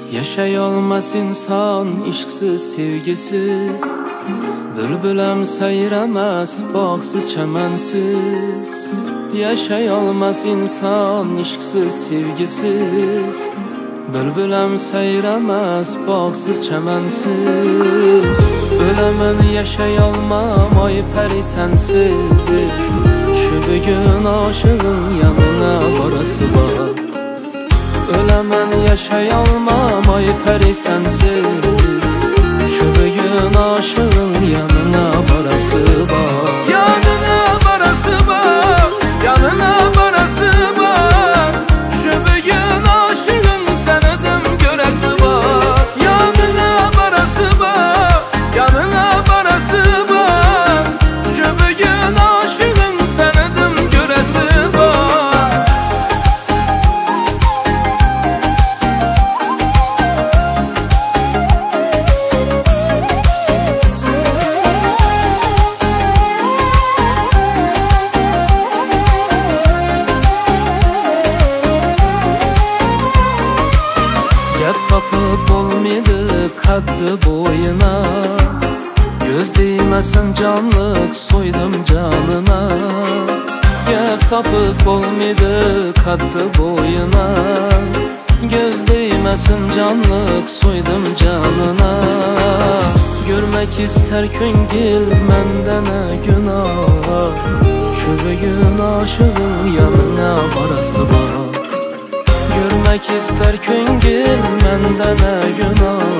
Yaşayolmaz insan işksiz, sevgisiz. Bülbülem seyreməz, bağsız, çəmənsiz. Yaşayolmaz insan işksiz, sevgisiz. Bülbülem seyreməz, bağsız, çəmənsiz. Öləmən yaşayolmam, ay pəri sənsiz. Şu bugün aşığın yanına varası var. Öləmən yaşayolmam, ay pəri sənsiz. Şu bugün aşığın yanına varası var. Yanına varası var, yanına varası var. Şu bugün aşığın sənədim görəsi var. Yanına varası var, yanına varası var. Şu bugün aşığın sənədim görəsi var. Tapıp olmaydı kaddı boyuna. Göz değmesin canlık soydum canına. Gep tapıp olmaydı kaddı boyuna. Göz değmesin canlık soydum canına. Görmek ister küngil menden günah. Şu bugün aşığın yanına varası var. Görmek ister küngil menden günah.